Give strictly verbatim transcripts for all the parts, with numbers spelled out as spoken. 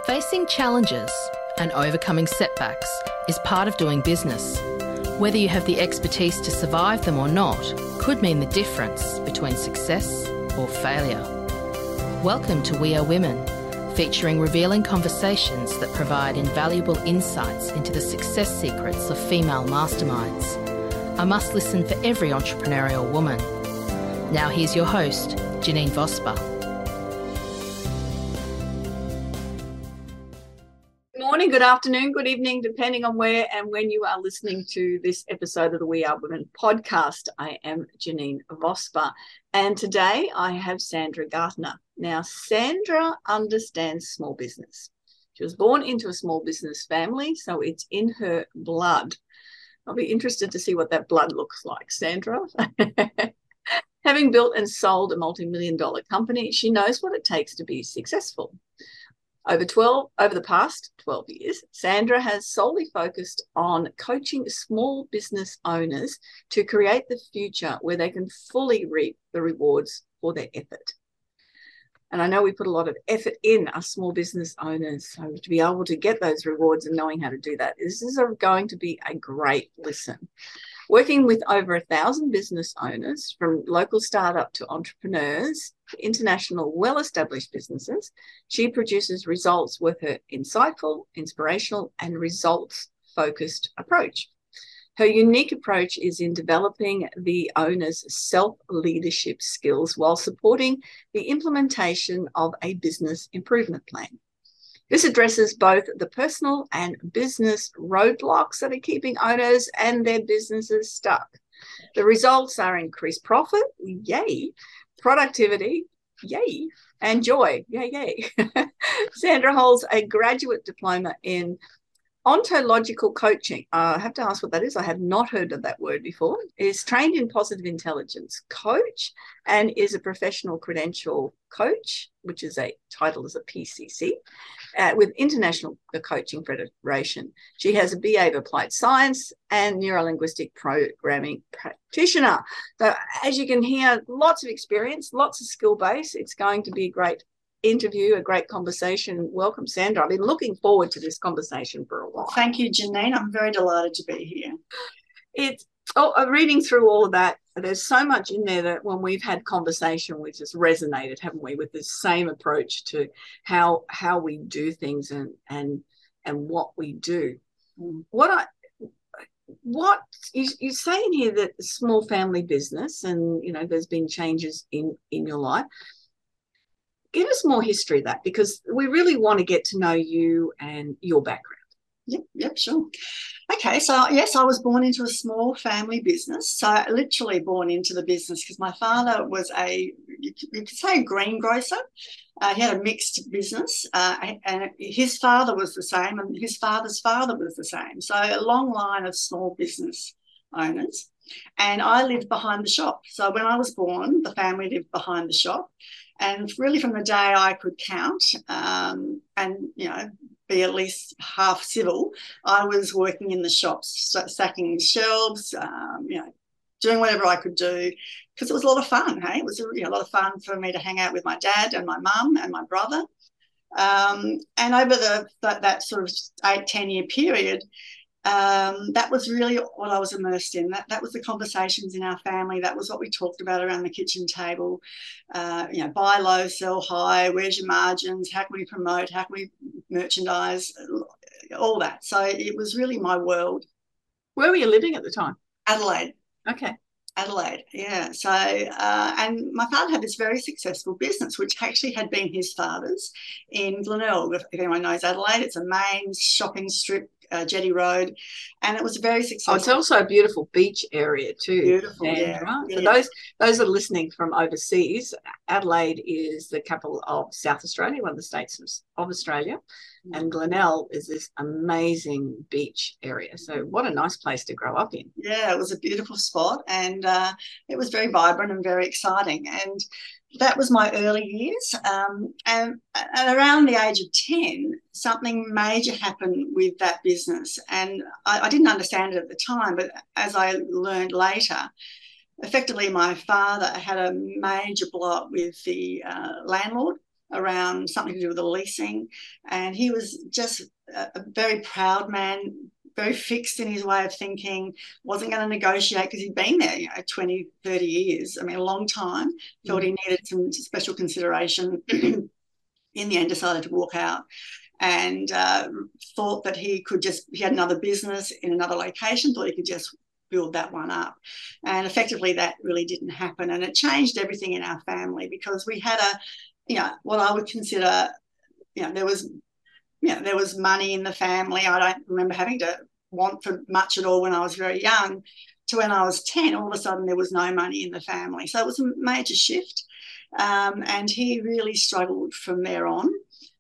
Facing challenges and overcoming setbacks is part of doing business. Whether you have the expertise to survive them or not could mean the difference between success or failure. Welcome to We Are Women, featuring revealing conversations that provide invaluable insights into the success secrets of female masterminds. A must listen for every entrepreneurial woman. Now here's your host, Janine Vosper. Good morning, good afternoon, good evening, depending on where and when you are listening to this episode of the We Are Women podcast. I am Janine Vosper, and today I have Sandra Gartner. Now, Sandra understands small business. She was born into a small business family, so it's in her blood. I'll be interested to see what that blood looks like, Sandra. Having built and sold a multi-million dollar company, she knows what it takes to be successful. Over twelve, over the past twelve years, Sandra has solely focused on coaching small business owners to create the future where they can fully reap the rewards for their effort. And I know we put a lot of effort in as small business owners, so to be able to get those rewards and knowing how to do that, this is going to be a great listen. Working with over a thousand business owners, from local startup to entrepreneurs to international well-established businesses, she produces results with her insightful, inspirational, and results-focused approach. Her unique approach is in developing the owner's self-leadership skills while supporting the implementation of a business improvement plan. This addresses both the personal and business roadblocks that are keeping owners and their businesses stuck. The results are increased profit, yay, productivity, yay, and joy, yay, yay. Sandra holds a graduate diploma in ontological coaching. Uh, I have to ask what that is. I have not heard of that word before. Is trained in positive intelligence coach and is a professional credential coach, which is a title as a P C C, uh, with International Coaching Federation. She has a B A of Applied Science and Neurolinguistic Programming practitioner. So as you can hear, lots of experience, lots of skill base. It's going to be a great interview, a great conversation. Welcome, Sandra. I've been looking forward to this conversation for a while. Thank you, Janine. I'm very delighted to be here. It's oh, reading through all of that, there's so much in there that when we've had conversation, we just resonated, haven't we, with the same approach to how how we do things and and and what we do. Mm. What I what you, you say in here that small family business, and you know there's been changes in in your life. Give us more history of that, because we really want to get to know you and your background. Yep, yep, sure. Okay, so yes, I was born into a small family business. So literally born into the business because my father was a, you could say a greengrocer. Uh, he had a mixed business uh, and his father was the same and his father's father was the same. So a long line of small business owners. And I lived behind the shop. So when I was born, the family lived behind the shop. And really from the day I could count um, and, you know, be at least half civil, I was working in the shops, stacking shelves, um, you know, doing whatever I could do because it was a lot of fun, hey? It was a, you know, a lot of fun for me to hang out with my dad and my mum and my brother. Um, and over the that, that sort of eight, ten-year period, Um, that was really what I was immersed in. That that was the conversations in our family. That was what we talked about around the kitchen table. Uh, you know, buy low, sell high. Where's your margins? How can we promote? How can we merchandise? All that. So it was really my world. Where were you living at the time? Adelaide. Okay. Adelaide, yeah. So, uh, and my father had this very successful business, which actually had been his father's in Glenelg. If anyone knows Adelaide, it's a main shopping strip, uh, Jetty Road, and it was very successful. Oh, it's also a beautiful beach area too. Beautiful, and, yeah. Right? For yeah. those those that are listening from overseas, Adelaide is the capital of South Australia, one of the states of Australia, mm. and Glenelg is this amazing beach area. So what a nice place to grow up in. Yeah, it was a beautiful spot, and uh, it was very vibrant and very exciting. And that was my early years. Um, and, and around the age of ten, something major happened with that business. And I, I didn't understand it at the time, but as I learned later, effectively my father had a major blow up with the uh, landlord around something to do with the leasing. And he was just a, a very proud man, very fixed in his way of thinking, wasn't going to negotiate because he'd been there, you know, twenty, thirty years. I mean, a long time. Felt he needed some special consideration. In the end, decided to walk out and uh, thought that he could just, he had another business in another location, thought he could just build that one up. And effectively that really didn't happen. And it changed everything in our family because we had a, you know, what I would consider, you know, there was, you know, there was money in the family. I don't remember having to want for much at all when I was very young, to when I was ten, all of a sudden there was no money in the family. So it was a major shift. Um, and he really struggled from there on.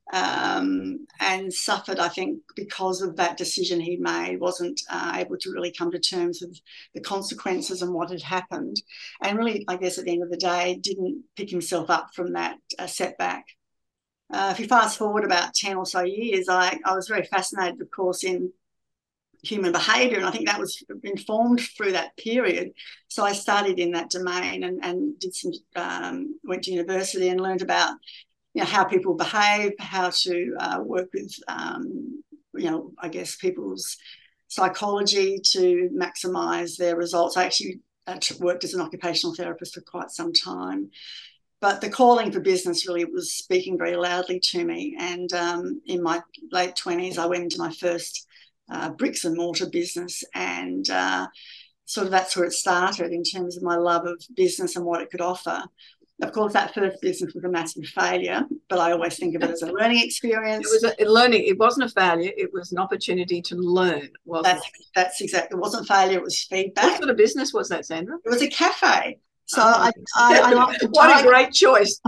Um, and suffered, I think, because of that decision he made, wasn't uh, able to really come to terms with the consequences and what had happened. And really, I guess at the end of the day, didn't pick himself up from that uh, setback. Uh, if you fast forward about ten or so years, I, I was very fascinated, of course, in human behaviour, and I think that was informed through that period. So I studied in that domain and, and did some, um, went to university and learned about, you know, how people behave, how to uh, work with, um, you know, I guess people's psychology to maximise their results. I actually uh, worked as an occupational therapist for quite some time. But the calling for business really was speaking very loudly to me. And um, in my late twenties, I went into my first uh, bricks and mortar business, and uh, sort of that's where it started in terms of my love of business and what it could offer. Of course, that first business was a massive failure, but I always think of it as a learning experience. It was a learning. It wasn't a failure. It was an opportunity to learn, wasn't that's, it? That's exactly. It wasn't failure. It was feedback. What sort of business was that, Sandra? It was a cafe. So oh, I, I, I love what a great choice.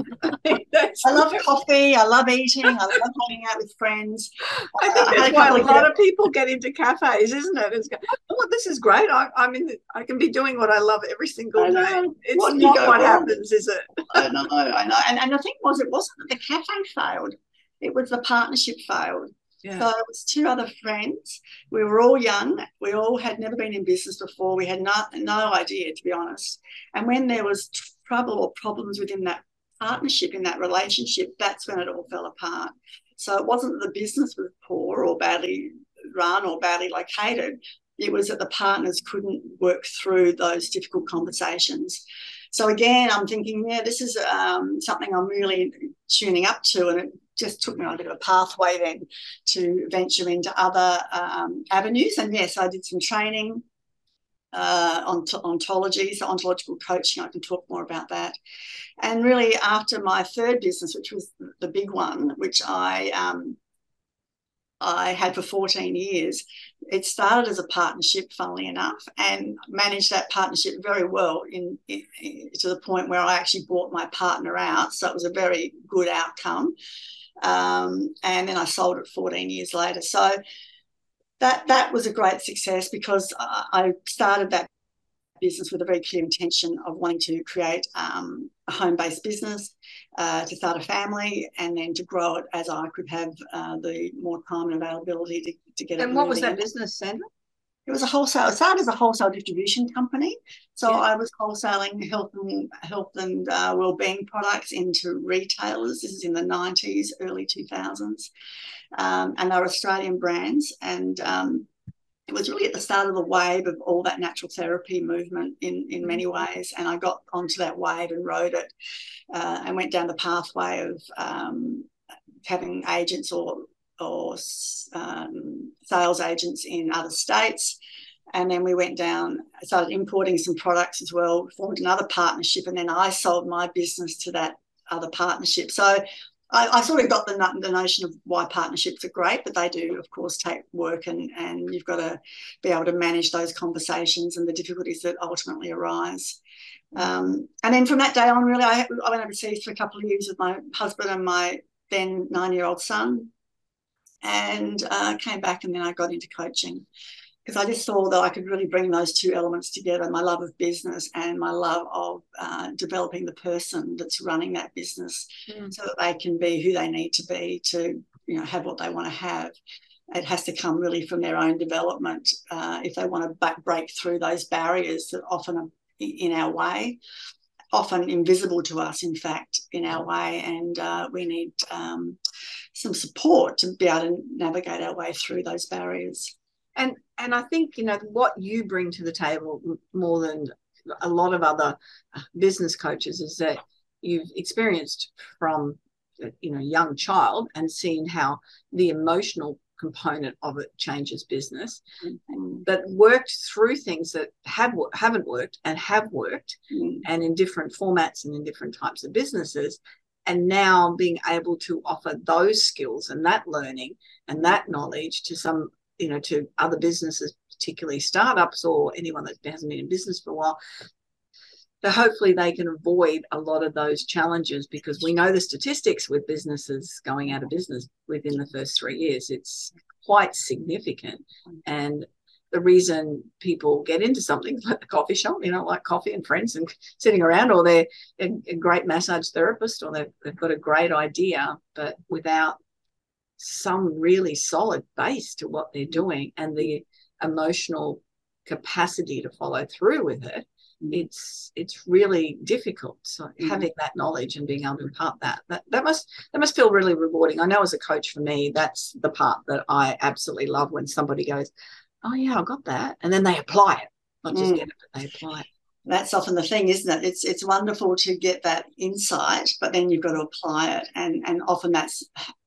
I love coffee. I love eating. I love hanging out with friends. I think uh, that's I why a lot of people get into cafes, isn't it? It's, oh, this is great. I, I'm in. The, I can be doing what I love every single day. It's what not what wrong? happens, is it? I know. I know. And, and the thing was, it wasn't that the cafe failed. It was the partnership failed. Yeah. So it was two other friends. We were all young. We all had never been in business before. We had no, no idea, to be honest. And when there was trouble or problems within that partnership, in that relationship, that's when it all fell apart. So it wasn't that the business was poor or badly run or badly located. It was that the partners couldn't work through those difficult conversations. So again, I'm thinking, yeah, this is um, something I'm really tuning up to, and it just took me on a bit of a pathway then to venture into other um, avenues. And yes, I did some training uh, on ontology, so ontological coaching. I can talk more about that. And really, after my third business, which was the big one, which I um, I had for fourteen years, it started as a partnership, funnily enough, and managed that partnership very well in, in, in to the point where I actually bought my partner out. So it was a very good outcome. Um, and then I sold it fourteen years later. So that that was a great success because I, I started that business with a very clear intention of wanting to create um, a home-based business, uh, to start a family, and then to grow it as I could have uh, the more time and availability to, to get it. And what was that business, Sandra? It was a wholesale. It started as a wholesale distribution company. So yeah. I was wholesaling health and health and uh, wellbeing products into retailers. This is in the nineties, early two thousands, um, and they were Australian brands. And um, it was really at the start of the wave of all that natural therapy movement in in many ways. And I got onto that wave and rode it, uh, and went down the pathway of um, having agents or or um, sales agents in other states. And then we went down, started importing some products as well, formed another partnership, and then I sold my business to that other partnership. So I, I sort of got the, the notion of why partnerships are great, but they do, of course, take work, and, and you've got to be able to manage those conversations and the difficulties that ultimately arise. Um, and then from that day on, really, I, I went overseas for a couple of years with my husband and my then nine-year-old son, and uh, came back, and then I got into coaching because I just saw that I could really bring those two elements together, my love of business and my love of uh, developing the person that's running that business, mm. so that they can be who they need to be to, you know, have what they want to have. It has to come really from their own development uh, if they want to back break through those barriers that often are in our way. often invisible to us, in fact, in our way, and uh, we need um, some support to be able to navigate our way through those barriers. And and I think, you know, what you bring to the table more than a lot of other business coaches is that you've experienced from, you know, young child and seen how the emotional component of it changes business, mm-hmm. but worked through things that have haven't worked and have worked, mm-hmm. and in different formats and in different types of businesses, and now being able to offer those skills and that learning and that knowledge to some, you know, to other businesses, particularly startups or anyone that hasn't been in business for a while. So hopefully they can avoid a lot of those challenges, because we know the statistics with businesses going out of business within the first three years. It's quite significant. And the reason people get into something like the coffee shop, you know, like coffee and friends and sitting around, or they're a, a great massage therapist, or they've, they've got a great idea, but without some really solid base to what they're doing and the emotional capacity to follow through with it, it's it's really difficult. So mm. having that knowledge and being able to impart that, that that must that must feel really rewarding. I know as a coach, for me, that's the part that I absolutely love, when somebody goes, oh yeah, I got that, and then they apply it, not just mm. get it, but they apply it. That's often the thing, isn't it? It's it's wonderful to get that insight, but then you've got to apply it, and and often that's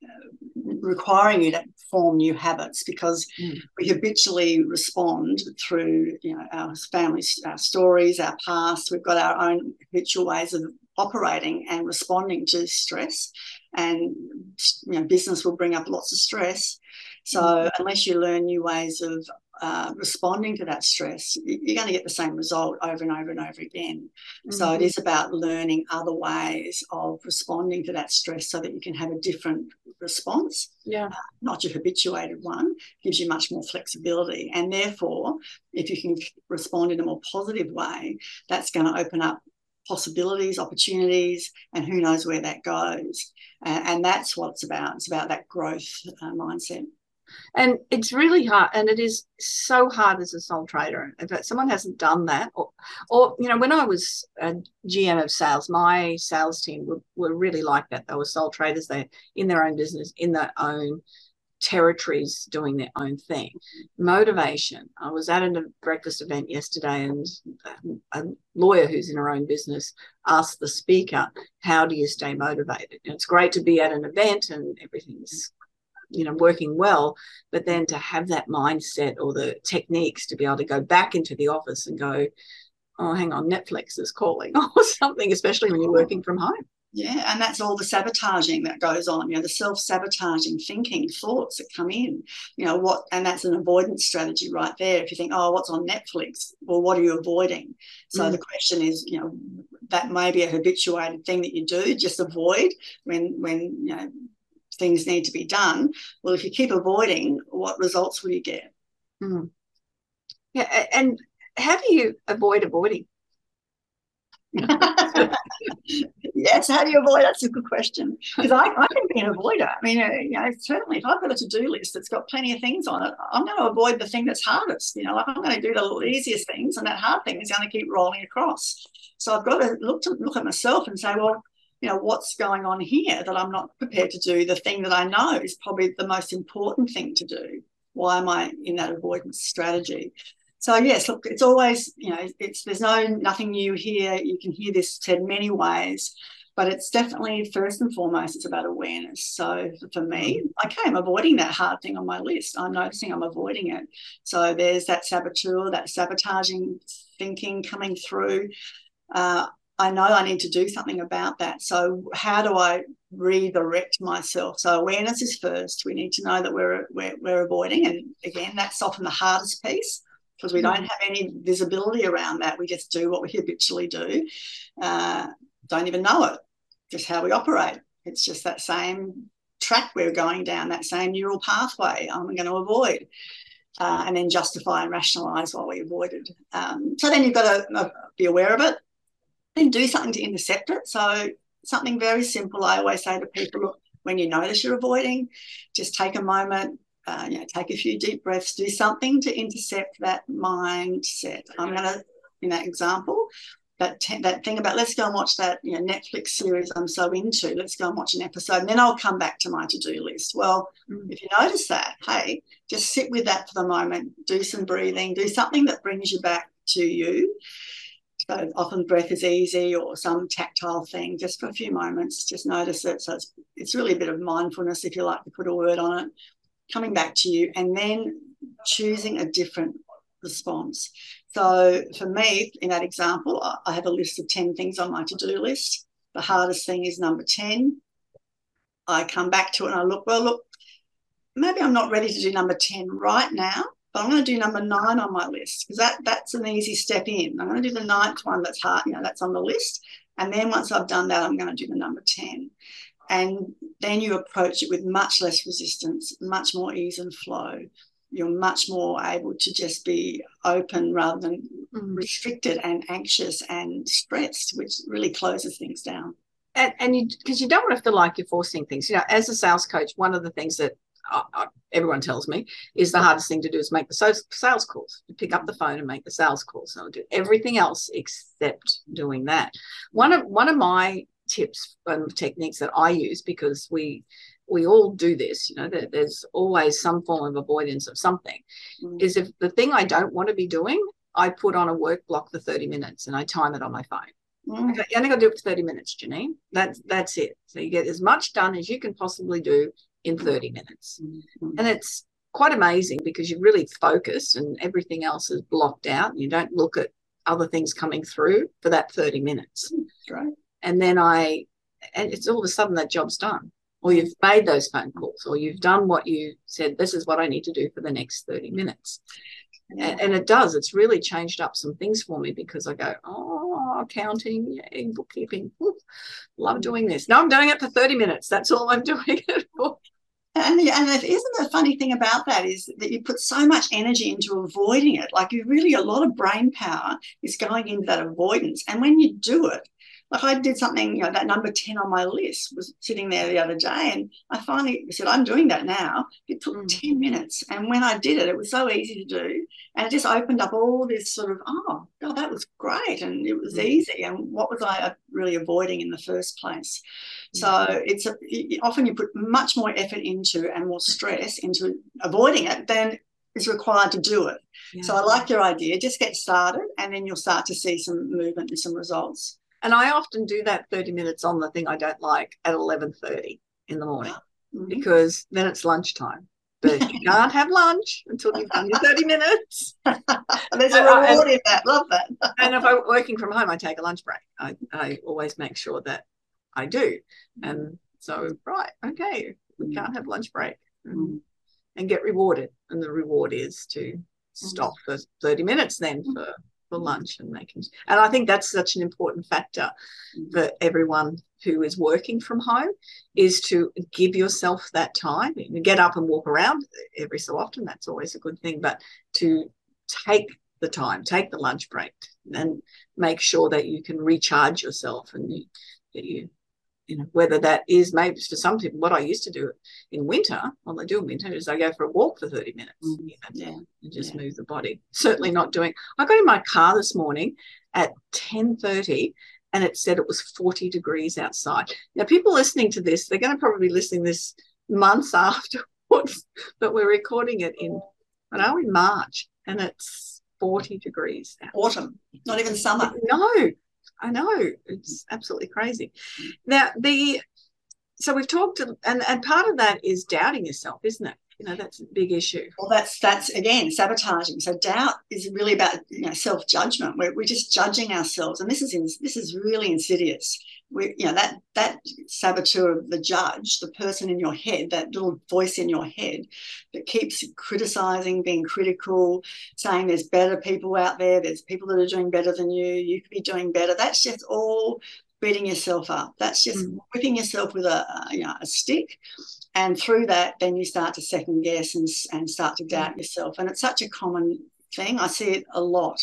requiring you to form new habits, because mm. we habitually respond through, you know, our family, our stories, our past. We've got our own habitual ways of operating and responding to stress, and, you know, business will bring up lots of stress. So mm. unless you learn new ways of uh, responding to that stress, you're going to get the same result over and over and over again. Mm. So it is about learning other ways of responding to that stress so that you can have a different response. Yeah, uh, not your habituated one. Gives you much more flexibility, and therefore, if you can respond in a more positive way, that's going to open up possibilities, opportunities, and who knows where that goes. Uh, and that's what it's about. It's about that growth uh, mindset. And it's really hard, and it is so hard as a sole trader. In fact, someone hasn't done that, or, or you know, when I was a G M of sales, my sales team were, were really like that. They were sole traders. They're in their own business, in their own territories, doing their own thing. Motivation. I was at a breakfast event yesterday, and a lawyer who's in her own business asked the speaker, how do you stay motivated? And it's great to be at an event and everything's, you know, working well, but then to have that mindset or the techniques to be able to go back into the office and go, oh, hang on, Netflix is calling or something, especially when you're working from home. Yeah, and that's all the sabotaging that goes on, you know, the self-sabotaging thinking, thoughts that come in, you know, what, and that's an avoidance strategy right there. If you think, oh, what's on Netflix? Well, what are you avoiding? So mm. the question is, you know, that may be a habituated thing that you do, just avoid when, when, you know, things need to be done. Well, if you keep avoiding, what results will you get? Mm. Yeah, and how do you avoid avoiding? Yes, how do you avoid? That's a good question, because I, I can be an avoider. I mean, uh, you know, certainly if I've got a to-do list that's got plenty of things on it, I'm going to avoid the thing that's hardest. You know, like I'm going to do the little easiest things, and that hard thing is going to keep rolling across. So I've got to look to look at myself and say, well, you know, what's going on here that I'm not prepared to do? The thing that I know is probably the most important thing to do. Why am I in that avoidance strategy? So yes, look, it's always, you know, it's there's no nothing new here. You can hear this said many ways, but it's definitely first and foremost, it's about awareness. So for me, okay, I'm avoiding that hard thing on my list. I'm noticing I'm avoiding it. So there's that saboteur, that sabotaging thinking coming through. Uh, I know I need to do something about that. So how do I redirect myself? So awareness is first. We need to know that we're we're, we're avoiding, and again, that's often the hardest piece, because we don't have any visibility around that. We just do what we habitually do. Uh, don't even know it, just how we operate. It's just that same track we're going down, that same neural pathway I'm going to avoid, uh, and then justify and rationalise why we avoided. Um, so then you've got to uh, be aware of it, then do something to intercept it. So something very simple. I always say to people, look, when you notice you're avoiding, just take a moment, Uh, you know, take a few deep breaths, do something to intercept that mindset. I'm going to, in that example, that te- that thing about let's go and watch that, you know, Netflix series I'm so into. Let's go and watch an episode, and then I'll come back to my to-do list. Well, mm. if you notice that, hey, just sit with that for the moment. Do some breathing. Do something that brings you back to you. So often breath is easy, or some tactile thing, just for a few moments. Just notice it. So it's it's really a bit of mindfulness, if you like to put a word on it. Coming back to you, and then choosing a different response. So for me, in that example, I have a list of ten things on my to-do list. The hardest thing is number ten. I come back to it and I look, well, look, maybe I'm not ready to do number ten right now, but I'm going to do number nine on my list, because that, that's an easy step in. I'm going to do the ninth one that's hard, you know, that's on the list. And then once I've done that, I'm going to do the number ten. And then you approach it with much less resistance, much more ease and flow. You're much more able to just be open rather than mm. restricted and anxious and stressed, which really closes things down. And, and you, because you don't want to feel like you're forcing things. You know, as a sales coach, one of the things that I, I, everyone tells me is the hardest thing to do is make the sales, sales calls. You pick up the phone and make the sales calls. So I'll do everything else except doing that. One of one of my tips and techniques that I use, because we we all do this, you know, there, there's always some form of avoidance of something, mm. is if the thing I don't want to be doing, I put on a work block for thirty minutes and I time it on my phone. Mm. Okay, you only got to do it for thirty minutes, Janine. That's, that's it. So you get as much done as you can possibly do in thirty minutes. Mm. And it's quite amazing, because you're really focused and everything else is blocked out and you don't look at other things coming through for that thirty minutes. Right. And then I, and it's all of a sudden that job's done, or you've made those phone calls, or you've done what you said, this is what I need to do for the next thirty minutes. Yeah. And, and it does, it's really changed up some things for me, because I go, oh, accounting, yeah, bookkeeping, ooh, love doing this. No, I'm doing it for thirty minutes. That's all I'm doing it for. And, and isn't the funny thing about that is that you put so much energy into avoiding it. Like, you really, a lot of brain power is going into that avoidance. And when you do it, like I did something, you know, that number ten on my list was sitting there the other day, and I finally said, I'm doing that now. It took mm. ten minutes. And when I did it, it was so easy to do. And it just opened up all this sort of, oh, God, that was great. And it was mm. easy. And what was I really avoiding in the first place? Mm. So it's a, often you put much more effort into and more stress into avoiding it than is required to do it. Yeah. So I like your idea. Just get started, and then you'll start to see some movement and some results. And I often do that thirty minutes on the thing I don't like at eleven thirty in the morning, mm-hmm. because then it's lunchtime. But you can't have lunch until you've done your thirty minutes. There's a reward in that. Love that. And if I'm working from home, I take a lunch break. I, I always make sure that I do. And so, right, okay, we can't have lunch break and, mm-hmm. and get rewarded. And the reward is to stop for thirty minutes then for for lunch and making, and I think that's such an important factor for everyone who is working from home, is to give yourself that time. You get up and walk around every so often, that's always a good thing, but to take the time, take the lunch break, and make sure that you can recharge yourself, and you, that you you know, whether that is maybe for some people, what I used to do in winter, what I do in winter is I go for a walk for thirty minutes, mm, you know, yeah, and just yeah. move the body. Certainly not doing, I got in my car this morning at ten thirty and it said it was forty degrees outside. Now, people listening to this, they're going to probably be listening this months afterwards, but we're recording it in, I know, in March, and it's forty degrees outside. Autumn, not even summer. No. I know, it's absolutely crazy. Now, the so we've talked, and, and part of that is doubting yourself, isn't it? You know, that's a big issue. Well, that's, that's again, sabotaging. So doubt is really about, you know, self-judgment. We're, we're just judging ourselves. And this is in, this is really insidious. We, you know, that, that saboteur of the judge, the person in your head, that little voice in your head that keeps criticising, being critical, saying there's better people out there, there's people that are doing better than you, you could be doing better. That's just all beating yourself up. That's just mm. whipping yourself with a, you know, a stick. And through that, then you start to second guess and, and start to doubt yourself. And it's such a common thing. I see it a lot.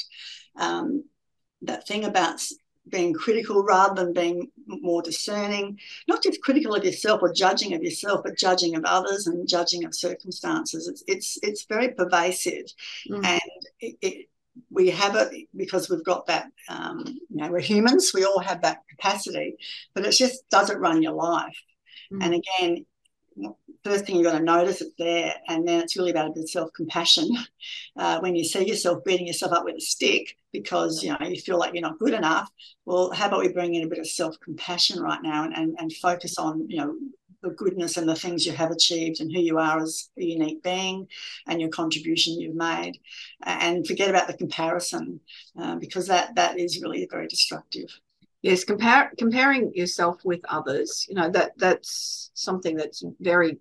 Um, that thing about being critical rather than being more discerning, not just critical of yourself or judging of yourself, but judging of others and judging of circumstances. It's it's it's very pervasive. Mm. And it, it, we have it because we've got that, um, you know, we're humans, we all have that capacity, but it just doesn't run your life. Mm. And again, first thing you've got to notice it's there, and then it's really about a bit of self-compassion. Uh, when you see yourself beating yourself up with a stick because, you know, you feel like you're not good enough, well, how about we bring in a bit of self-compassion right now and, and, and focus on, you know, the goodness and the things you have achieved and who you are as a unique being and your contribution you've made, and forget about the comparison, uh, because that that is really very destructive. Yes, compare, comparing yourself with others, you know, that that's something that's very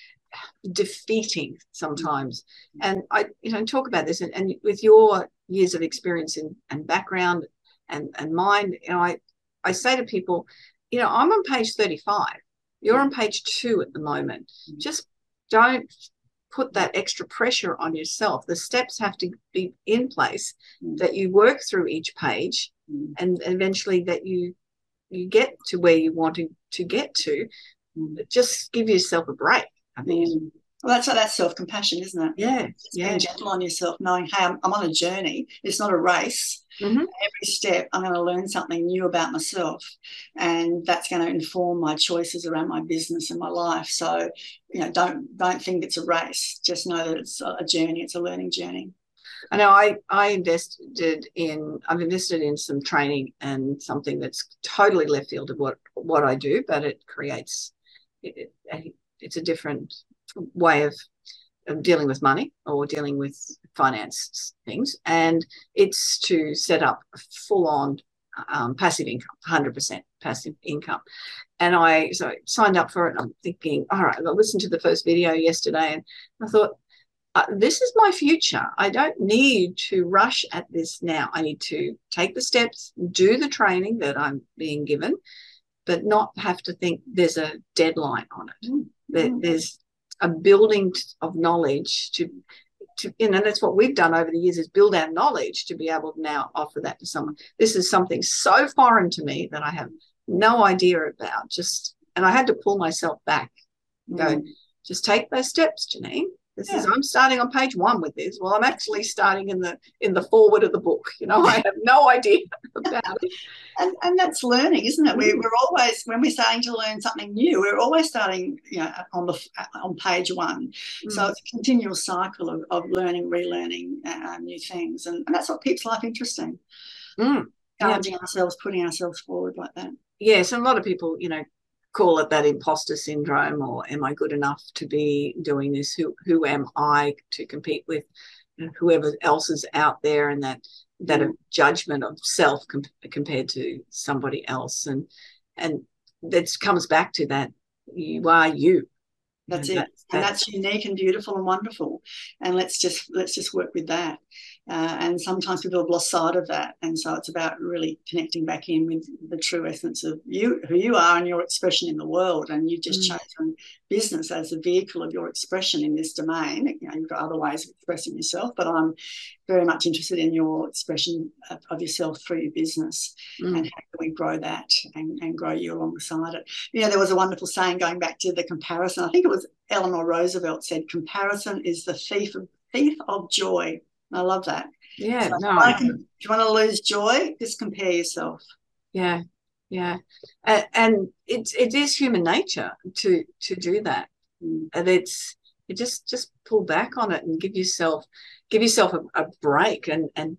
defeating sometimes. Mm-hmm. And I, you know, talk about this, and, and with your years of experience in, and background and, and mine, you know, I, I say to people, you know, I'm on page thirty-five. You're on page two at the moment. Mm-hmm. Just don't put that extra pressure on yourself. The steps have to be in place, mm-hmm. that you work through each page, mm-hmm. and eventually that you you get to where you want to, to get to. Mm-hmm. Just give yourself a break, I think. Mm-hmm. Well, that's that's self-compassion, isn't it? Yeah. Just yeah. being gentle on yourself, knowing, hey, I'm, I'm on a journey. It's not a race. Mm-hmm. Every step, I'm going to learn something new about myself, and that's going to inform my choices around my business and my life. So, you know, don't don't think it's a race. Just know that it's a journey. It's a learning journey. I know I, I invested in, I've invested in some training and something that's totally left field of what, what I do, but it creates, it, it, it's a different way of, of dealing with money or dealing with finance things. And it's to set up full on um, passive income, one hundred percent passive income. And I so signed up for it. And I'm thinking, all right, I listened to the first video yesterday and I thought, Uh, this is my future. I don't need to rush at this now. I need to take the steps, do the training that I'm being given, but not have to think there's a deadline on it. Mm-hmm. There, there's a building of knowledge to, to, you know, that's what we've done over the years, is build our knowledge to be able to now offer that to someone. This is something so foreign to me that I have no idea about. Just, and I had to pull myself back and go, mm-hmm. just take those steps, Janine. This yeah. is, I'm starting on page one with this. Well, I'm actually starting in the in the forward of the book. You know, I have no idea about it. And and that's learning, isn't it? We, we're always, when we're starting to learn something new, we're always starting, you know, on the on page one. Mm. So it's a continual cycle of, of learning, relearning uh, new things, and, and that's what keeps life interesting. Mm. Challenging yeah. ourselves, putting ourselves forward like that. Yes, and a lot of people, you know, call it that imposter syndrome, or am I good enough to be doing this? Who who am I to compete with whoever else is out there? And that that mm. judgment of self com- compared to somebody else, and and that comes back to that you are you. That's it, that's, and that's, that's unique and beautiful and wonderful. And let's just let's just work with that. Uh, and sometimes people have lost sight of that, and so it's about really connecting back in with the true essence of you, who you are, and your expression in the world. And you've just mm. chosen business as a vehicle of your expression in this domain. You know, you've got other ways of expressing yourself, but I'm very much interested in your expression of, of yourself through your business, mm. and how can we grow that and, and grow you alongside it. You know, there was a wonderful saying going back to the comparison. I think it was Eleanor Roosevelt said, "Comparison is the thief of thief of joy." I love that. Yeah. So no. If, can, if you want to lose joy, just compare yourself. Yeah. Yeah. Uh, and it's it is human nature to to do that. Mm. And it's you just just pull back on it and give yourself give yourself a, a break and and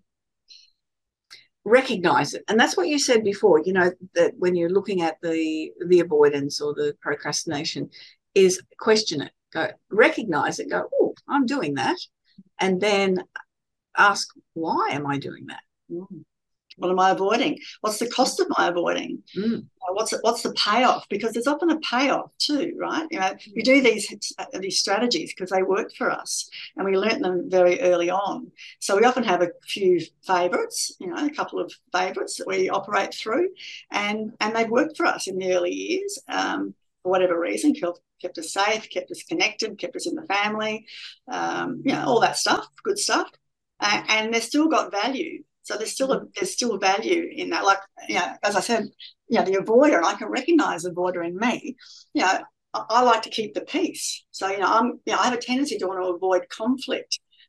recognize it. And that's what you said before, you know, that when you're looking at the the avoidance or the procrastination, is question it. Go recognize it, go, oh, I'm doing that. And then ask, why am I doing that? Mm. What am I avoiding? What's the cost of my avoiding? Mm. Uh, what's what's the payoff? Because there's often a payoff too, right? You know, we do these these strategies because they work for us, and we learnt them very early on. So we often have a few favourites, you know, a couple of favourites that we operate through, and and they've worked for us in the early years um, for whatever reason. Kept, kept us safe, kept us connected, kept us in the family, um, you know, all that stuff, good stuff. Uh, and they've still got value. So there's still a, there's still value in that. Like, you know, as I said, you know, the avoider, and I can recognise the avoider in me. You know, I, I like to keep the peace. So, you know, I'm, you know, I have a tendency to want to avoid conflict.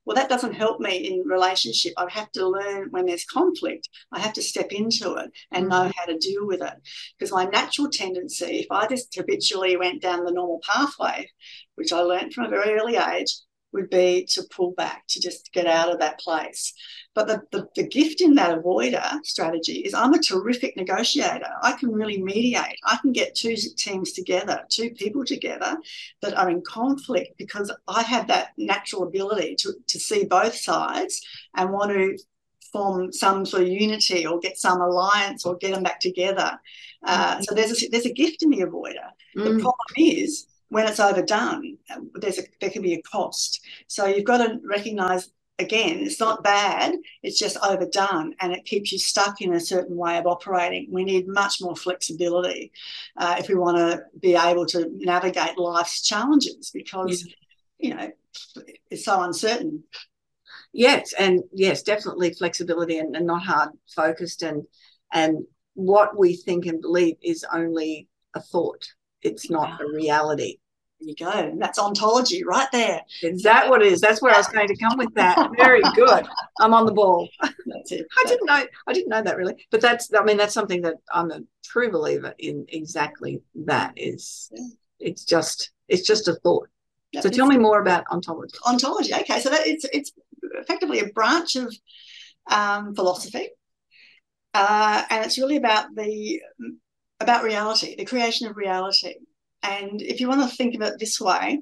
Well, that doesn't help me in relationship. I have to learn when there's conflict. I have to step into it and know how to deal with it. Because my natural tendency, if I just habitually went down the normal pathway, which I learned from a very early age, would be to pull back, to just get out of that place. But the, the, the gift in that avoider strategy is I'm a terrific negotiator. I can really mediate. I can get two teams together, two people together that are in conflict, because I have that natural ability to, to see both sides and want to form some sort of unity or get some alliance or get them back together. Uh, mm. So there's a, there's a gift in the avoider. Mm. The problem is, when it's overdone, there's a, there can be a cost. So you've got to recognise, again, it's not bad, it's just overdone, and it keeps you stuck in a certain way of operating. We need much more flexibility uh, if we want to be able to navigate life's challenges, because, yeah. you know, it's so uncertain. Yes, and yes, definitely flexibility and, and not hard focused, and and what we think and believe is only a thought. It's not a reality. There you go. That's ontology right there. Is that what it is? That's where I was going to come with that. Very good. I'm on the ball. That's it. I didn't know. I didn't know that really. But that's. I mean, that's something that I'm a true believer in. Exactly that is. Yeah. It's just. It's just a thought. That so tell me more about ontology. Ontology. Okay, so that it's it's effectively a branch of um, philosophy, uh, and it's really about the. about reality, the creation of reality. And if you want to think of it this way,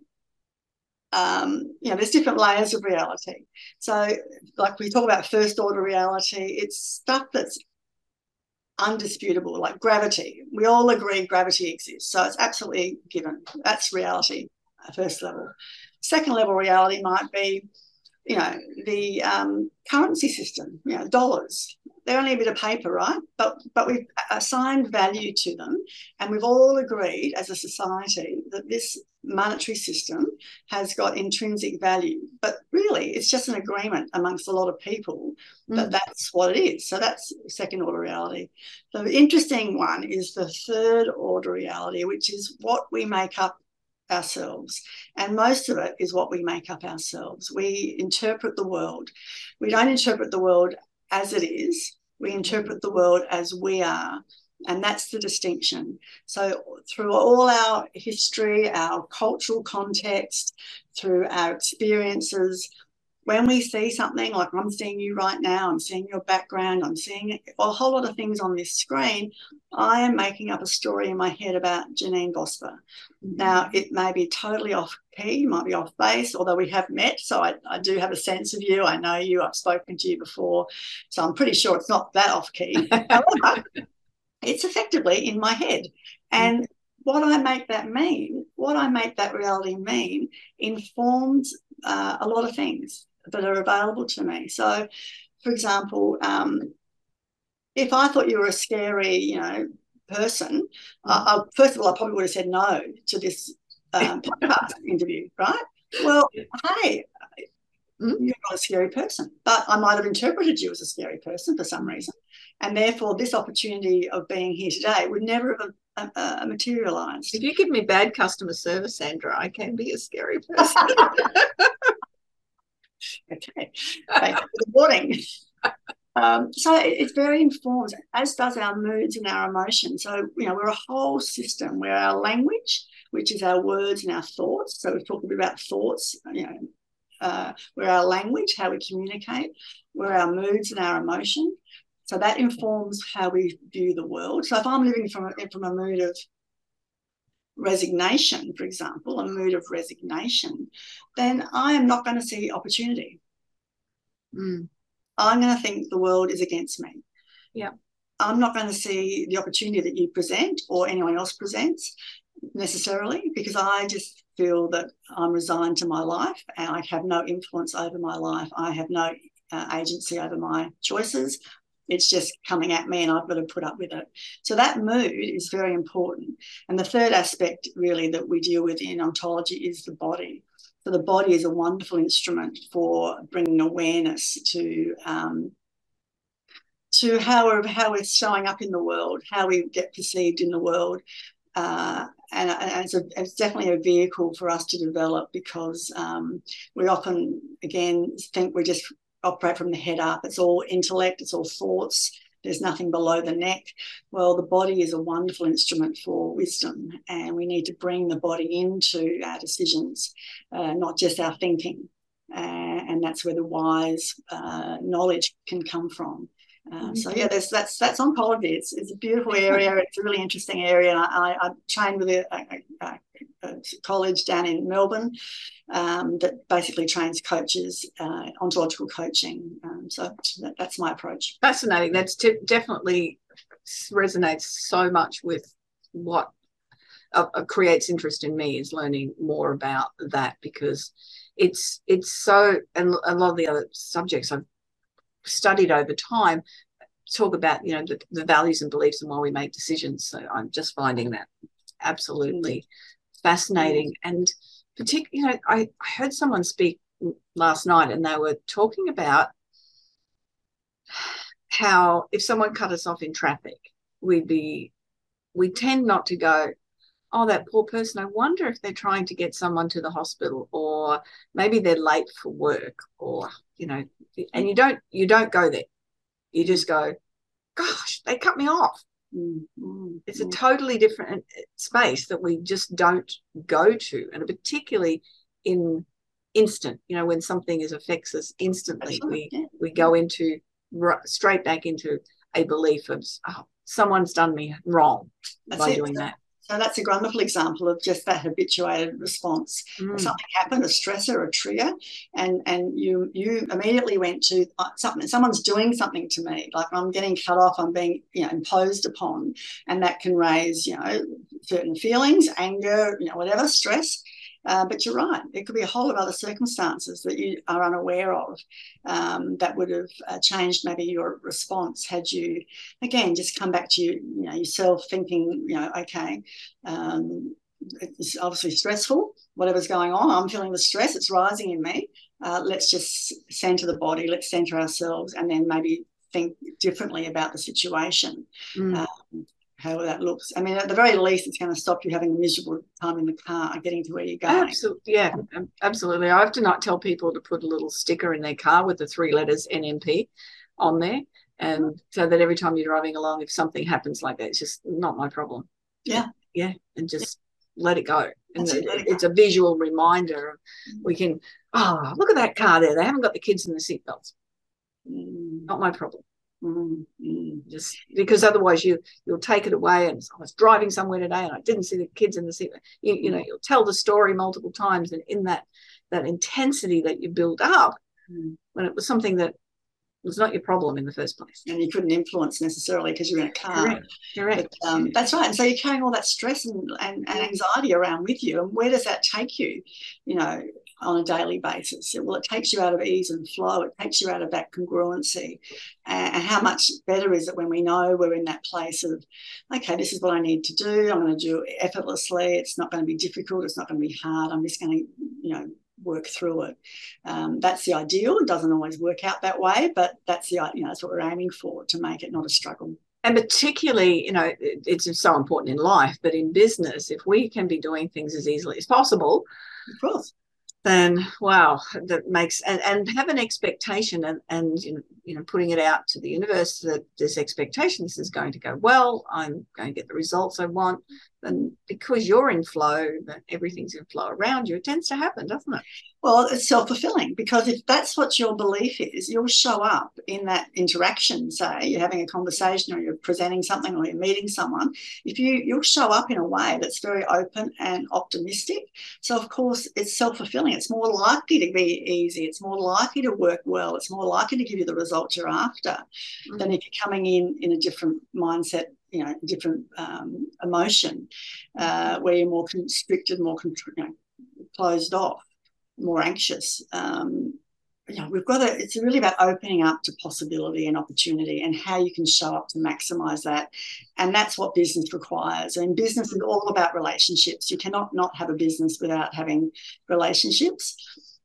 um, you know, there's different layers of reality. So like we talk about first order reality, it's stuff that's undisputable, like gravity. We all agree gravity exists. So it's absolutely given. That's reality, first level. Second level reality might be, you know, the um, currency system, you know, dollars. They're only a bit of paper, right? But but we've assigned value to them, and we've all agreed as a society that this monetary system has got intrinsic value. But really, it's just an agreement amongst a lot of people that mm. that's what it is. So that's second order reality. The interesting one is the third order reality, which is what we make up ourselves, and most of it is what we make up ourselves. We interpret the world. We don't interpret the world as it is. We interpret the world as we are, and that's the distinction. So through all our history, our cultural context, through our experiences, when we see something like I'm seeing you right now, I'm seeing your background, I'm seeing a whole lot of things on this screen, I am making up a story in my head about Janine Vosper. Mm-hmm. Now, it may be totally off key, might be off base, although we have met, so I, I do have a sense of you. I know you, I've spoken to you before, so I'm pretty sure it's not that off key. However, it's effectively in my head. And what I make that mean, what I make that reality mean, informs uh, a lot of things that are available to me. So, for example, um, if I thought you were a scary, you know, person, I, I, first of all, I probably would have said no to this um, podcast interview, right? Well, hey, you're not a scary person, but I might have interpreted you as a scary person for some reason, and therefore this opportunity of being here today would never have uh, uh, materialised. If you give me bad customer service, Sandra, I can be a scary person. Okay, thank you for the warning. Um, so it's very informed, as does our moods and our emotions. So, you know, we're a whole system where our language, which is our words and our thoughts, so we're talking about thoughts, you know, uh, we're our language, how we communicate, we're our moods and our emotion. So that informs how we view the world. So if I'm living from a, from a mood of resignation, for example, a mood of resignation, then I am not going to see opportunity. Mm. I'm going to think the world is against me. Yeah. I'm not going to see the opportunity that you present or anyone else presents necessarily, because I just feel that I'm resigned to my life and I have no influence over my life. I have no uh, agency over my choices. It's just coming at me and I've got to put up with it. So that mood is very important. And the third aspect really that we deal with in ontology is the body. So the body is a wonderful instrument for bringing awareness to um, to how we're, how we're showing up in the world, how we get perceived in the world. Uh, and, and it's, a, it's definitely a vehicle for us to develop, because um, we often, again, think we just operate from the head up. It's all intellect, it's all thoughts. There's nothing below the neck. Well, the body is a wonderful instrument for wisdom, and we need to bring the body into our decisions, uh, not just our thinking. Uh, and that's where the wise uh, knowledge can come from. Uh, so yeah, there's, that's that's oncology. It's it's a beautiful area. It's a really interesting area. And I, I, I trained with a, a, a, a college down in Melbourne um, that basically trains coaches, uh, ontological coaching. Um, so that, that's my approach. Fascinating. That's t- definitely resonates so much with what uh, uh, creates interest in me, is learning more about that, because it's it's so, and a lot of the other subjects I've studied over time talk about, you know, the, the values and beliefs and why we make decisions. So I'm just finding that absolutely mm. fascinating. Mm. And particularly, you know, I, I heard someone speak last night, and they were talking about how if someone cut us off in traffic, we'd be, we tend not to go, oh, that poor person, I wonder if they're trying to get someone to the hospital, or maybe they're late for work, or, you know, and you don't, you don't go there. You just go, gosh, they cut me off. Mm-hmm. It's a totally different space that we just don't go to. And particularly in instant, you know, when something is affects us instantly, right. we, yeah. we go into straight back into a belief of, oh, someone's done me wrong That's by it. doing that. So that's a wonderful example of just that habituated response. Mm. Something happened, a stressor, a trigger, and and you you immediately went to uh, something. Someone's doing something to me, like I'm getting cut off, I'm being you know imposed upon, and that can raise you know certain feelings, anger, you know whatever, stress. Uh, but you're right, there could be a whole lot of other circumstances that you are unaware of um, that would have uh, changed maybe your response had you, again, just come back to you, you know, yourself thinking, you know, okay, um, it's obviously stressful, whatever's going on, I'm feeling the stress, it's rising in me. Uh, let's just center the body, let's center ourselves, and then maybe think differently about the situation. Mm. Um, how that looks. I mean, at the very least, it's going to stop you having a miserable time in the car getting to where you're going. Absolutely, yeah, absolutely. I have to not tell people to put a little sticker in their car with the three letters N M P on there, and so that every time you're driving along, if something happens like that, it's just not my problem. Yeah, yeah, and just yeah. let it go. And it, it, it's a visual reminder. We can, oh, look at that car there. They haven't got the kids in the seatbelts. Mm. Not my problem. Mm-hmm. Just because otherwise you you'll take it away, and I was driving somewhere today and I didn't see the kids in the seat. You, you know, you'll tell the story multiple times, and in that that intensity that you build up, mm. when it was something that was not your problem in the first place, and you couldn't influence necessarily because you're in a car. Correct. Correct. But, um, that's right. And so you're carrying all that stress and, and, and anxiety around with you, and where does that take you? You know. On a daily basis. Well, it takes you out of ease and flow. It takes you out of that congruency. And how much better is it when we know we're in that place of, okay, this is what I need to do. I'm going to do it effortlessly. It's not going to be difficult. It's not going to be hard. I'm just going to, you know, work through it. Um, that's the ideal. It doesn't always work out that way, but that's the, you know, that's what we're aiming for, to make it not a struggle. And particularly, you know, it's so important in life, but in business, if we can be doing things as easily as possible, of course, then wow, that makes and, and have an expectation and, and you know, you know putting it out to the universe that this expectation, this is going to go well, I'm going to get the results I want. And because you're in flow, that everything's in flow around you, it tends to happen, doesn't it? Well, it's self-fulfilling, because if that's what your belief is, you'll show up in that interaction. Say you're having a conversation, or you're presenting something, or you're meeting someone. If you you'll show up in a way that's very open and optimistic. So of course it's self-fulfilling. It's more likely to be easy. It's more likely to work well. It's more likely to give you the results you're after, mm-hmm. than if you're coming in in a different mindset, you know, different um, emotion, uh, where you're more constricted, more you know, closed off, more anxious. Um, you know, we've got to, it's really about opening up to possibility and opportunity, and how you can show up to maximize that. And that's what business requires. And business is all about relationships. You cannot not have a business without having relationships.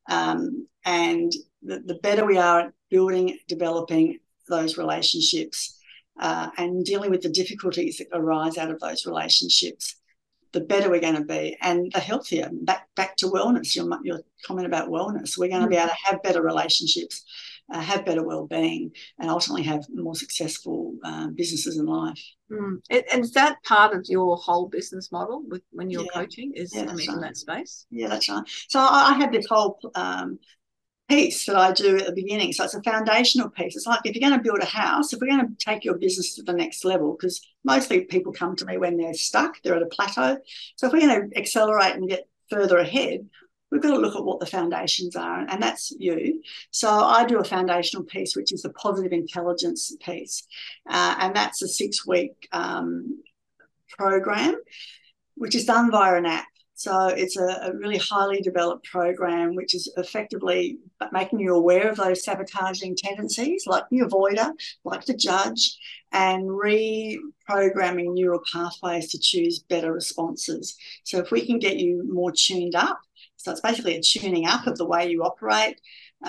Um, and the, the better we are at building, developing those relationships, Uh, and dealing with the difficulties that arise out of those relationships, the better we're going to be, and the healthier. Back back to wellness, your, your comment about wellness. We're going to be able to have better relationships, uh, have better well-being, and ultimately have more successful uh, businesses in life. Mm. And is that part of your whole business model with when you're Yeah. coaching? Is Yeah, I mean, right. in that space? Yeah, that's right. So I, I have this whole um, piece that I do at the beginning. So it's a foundational piece. It's like if you're going to build a house, if we're going to take your business to the next level, because mostly people come to me when they're stuck, they're at a plateau. So if we're going to accelerate and get further ahead, we've got to look at what the foundations are, and that's you. So I do a foundational piece, which is the positive intelligence piece, uh, and that's a six-week um, program, which is done via an app. So it's a, a really highly developed program, which is effectively making you aware of those sabotaging tendencies, like the avoider, like the judge, and reprogramming neural pathways to choose better responses. So if we can get you more tuned up, so it's basically a tuning up of the way you operate.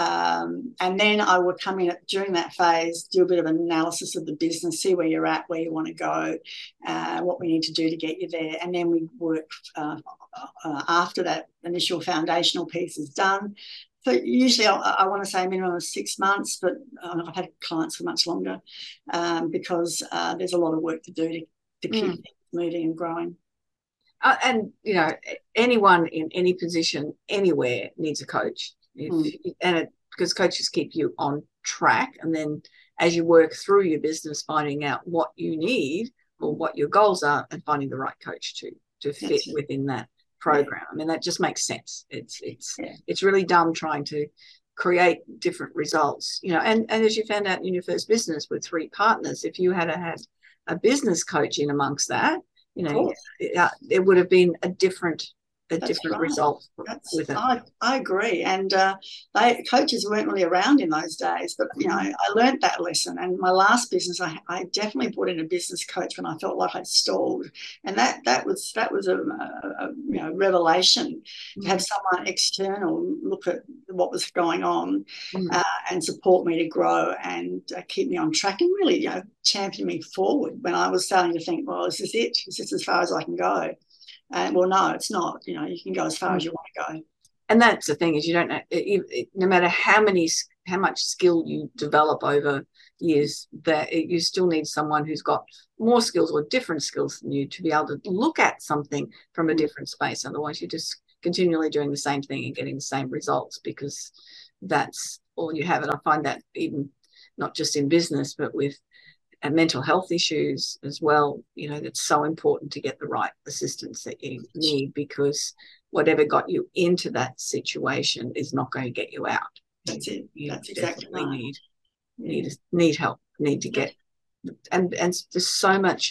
Um, and then I will come in at, during that phase, do a bit of an analysis of the business, see where you're at, where you want to go, uh, what we need to do to get you there. And then we work uh, uh, after that initial foundational piece is done. So usually I, I want to say a minimum of six months, but uh, I've had clients for much longer um, because uh, there's a lot of work to do to, to keep mm. things moving and growing. Uh, and, you know, anyone in any position anywhere needs a coach. If, mm. and it, because coaches keep you on track, and then as you work through your business, finding out what you need or what your goals are, and finding the right coach to to fit That's within that program. Yeah. I mean, that just makes sense. It's it's yeah. it's really dumb trying to create different results, you know. And and as you found out in your first business with three partners, if you had had a business coach in amongst that, you know, it, uh, it would have been a different. a That's different right. result That's, with it. I, I agree. And uh, they coaches weren't really around in those days, but, you know, I learned that lesson. And my last business, I, I definitely brought in a business coach when I felt like I'd stalled. And that that was that was a, a, a you know revelation mm. to have someone external look at what was going on mm. uh, and support me to grow and uh, keep me on track and really, you know, champion me forward when I was starting to think, well, is this it? Is this as far as I can go? And well, no, it's not. You know, you can go as far mm. as you want to go. And that's the thing is, you don't know. It, it, no matter how many, how much skill you develop over years, that it, you still need someone who's got more skills or different skills than you to be able to look at something from a different space. Otherwise, you're just continually doing the same thing and getting the same results because that's all you have. And I find that even not just in business, but with and mental health issues as well, you know, that's so important to get the right assistance that you need, because whatever got you into that situation is not going to get you out. That's it. You that's exactly definitely right. need need need help. Need to get and and there's so much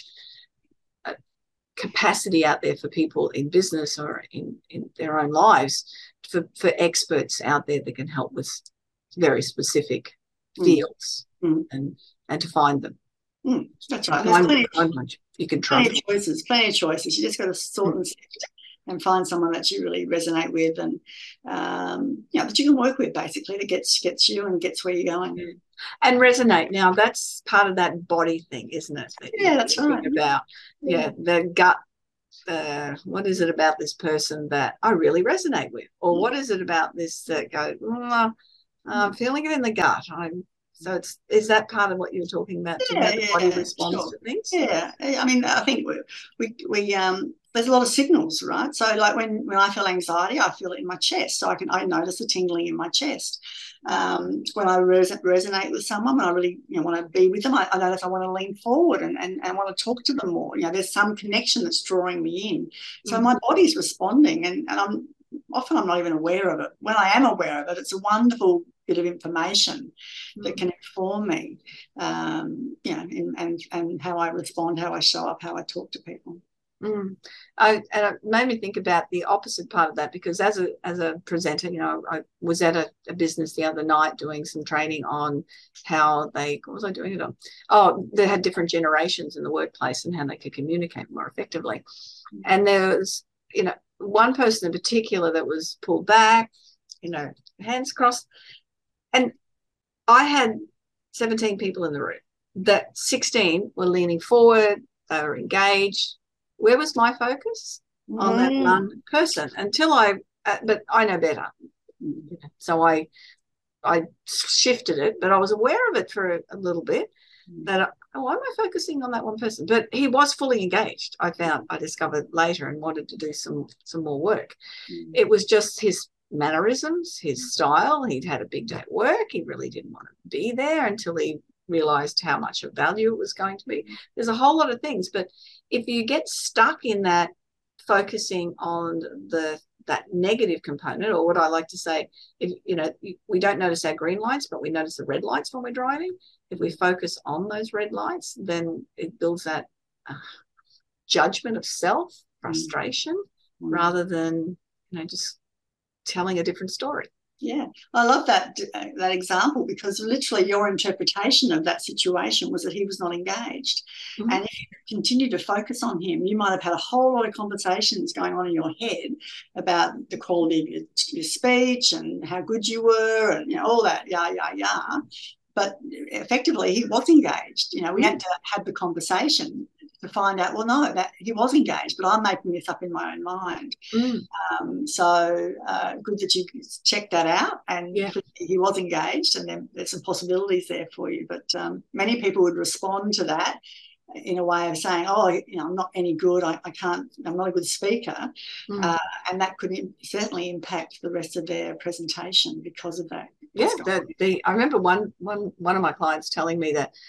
uh, capacity out there for people in business or in in their own lives for for experts out there that can help with very specific mm. fields mm. and and to find them. Mm, that's right. There's plenty, you can try. Plenty of choices, plenty of choices. You just got to sort mm. and sift and find someone that you really resonate with and, um, you know, that you can work with basically that gets gets you and gets where you're going. Mm. And resonate. Now, that's part of that body thing, isn't it? That yeah, that's right. About, yeah, yeah the gut. Uh, what is it about this person that I really resonate with? Or mm. what is it about this that goes, mm, I'm feeling it in the gut. I'm So it's is that part of what you were talking about? Yeah, how the yeah, body responds sure. to things? Yeah, I mean, I think we we, we um, there's a lot of signals, right? So like when when I feel anxiety, I feel it in my chest. So I can I notice the tingling in my chest. Um, when I res- resonate with someone, when I really you know want to be with them, I, I notice I want to lean forward and, and and want to talk to them more. You know, there's some connection that's drawing me in. So mm-hmm. my body's responding, and and I'm often I'm not even aware of it. When I am aware of it, it's a wonderful bit of information mm. that can inform me, um, you know, in, and and how I respond, how I show up, how I talk to people. Mm. I, and it made me think about the opposite part of that, because as a as a presenter, you know, I was at a, a business the other night doing some training on how they, what was I doing it on? Oh, they had different generations in the workplace and how they could communicate more effectively. Mm. And there was, you know, one person in particular that was pulled back, you know, hands crossed. And I had seventeen people in the room. That sixteen were leaning forward, they were engaged. Where was my focus? mm. on that one person until I, uh, but I know better. So I, I shifted it, but I was aware of it for a, a little bit that, oh, why am I focusing on that one person? But he was fully engaged. I found, I discovered later, and wanted to do some, some more work. Mm. It was just his mannerisms, his style. He'd had a big day at work. He really didn't want to be there until he realized how much of value it was going to be. There's a whole lot of things, but if you get stuck in that focusing on the that negative component, or what I like to say, if you know, we don't notice our green lights, but we notice the red lights when we're driving. If we focus on those red lights, then it builds that uh, judgment of self, frustration, mm. rather than, you know, just telling a different story. Yeah, I love that that example, because literally your interpretation of that situation was that he was not engaged. Mm-hmm. And if you continue to focus on him, you might have had a whole lot of conversations going on in your head about the quality of your, your speech and how good you were and, you know, all that, yeah, yeah, yeah. But effectively, he was engaged. You know, we mm-hmm. had to have the conversation to find out, well, no, that he was engaged, but I'm making this up in my own mind. Mm. Um, so uh, good that you checked that out, and yeah. he was engaged, and then there's some possibilities there for you. But um, many people would respond to that in a way of saying, oh, you know, I'm not any good, I, I can't, I'm not a good speaker. Mm. Uh, and that could in, certainly impact the rest of their presentation because of that. Yeah, the, the, I remember one, one, one of my clients telling me that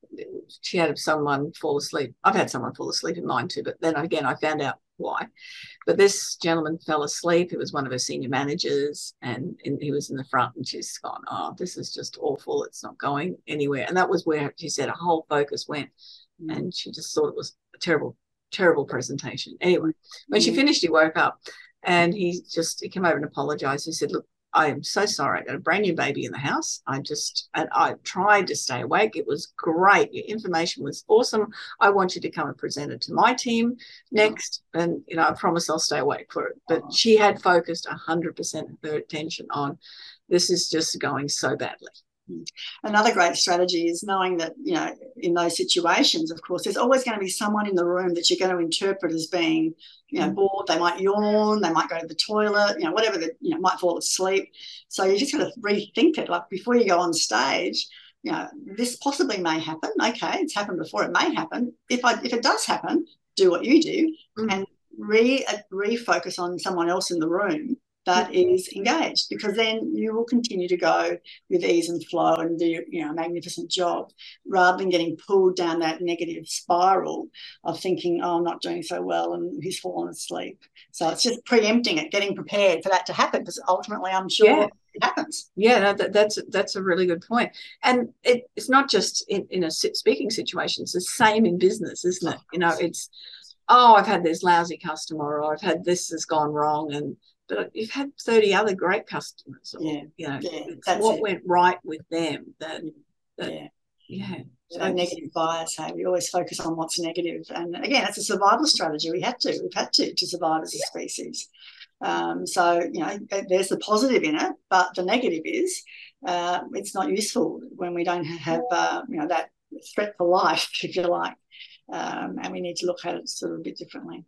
she had someone fall asleep. I've had someone fall asleep in mine too, but then again, I found out why. But this gentleman fell asleep. It was one of her senior managers, and, and he was in the front, and she's gone, oh, this is just awful. It's not going anywhere. And that was where she said her whole focus went. Mm. And she just thought it was a terrible, terrible presentation. Anyway, when mm. she finished, he woke up, and he just, he came over and apologized. He said, look, I am so sorry. I got a brand new baby in the house. I just, and I tried to stay awake. It was great. Your information was awesome. I want you to come and present it to my team next. And, you know, I promise I'll stay awake for it. But she had focused one hundred percent of her attention on, this is just going so badly. Another great strategy is knowing that, you know, in those situations, of course, there's always going to be someone in the room that you're going to interpret as being, you know, bored. They might yawn, they might go to the toilet, you know, whatever, that, you know, might fall asleep. So you just got to rethink it. Like before you go on stage, you know, this possibly may happen. Okay, it's happened before. It may happen. If I if it does happen, do what you do mm. and re refocus on someone else in the room that is engaged, because then you will continue to go with ease and flow and do, you know, a magnificent job, rather than getting pulled down that negative spiral of thinking, oh, I'm not doing so well and he's fallen asleep. So it's just preempting it, getting prepared for that to happen, because ultimately I'm sure yeah. it happens. Yeah, no, that, that's that's a really good point. And it, it's not just in, in a speaking situation, it's the same in business, isn't it? You know, it's, oh, I've had this lousy customer, or I've had this has gone wrong, and but you've had thirty other great customers. Or, yeah, you know, yeah, that's what it. went right with them. That, that yeah, yeah. So no negative bias. Hey, we always focus on what's negative, and again, it's a survival strategy. We had to, we've had to, to survive as a species. Um, so you know, there's the positive in it, but the negative is uh, it's not useful when we don't have uh, you know, that threat for life, if you like, um, and we need to look at it sort of a bit differently.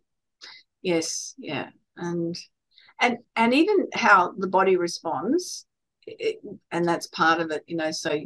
Yes, yeah, and. And and even how the body responds, it, and that's part of it, you know. So,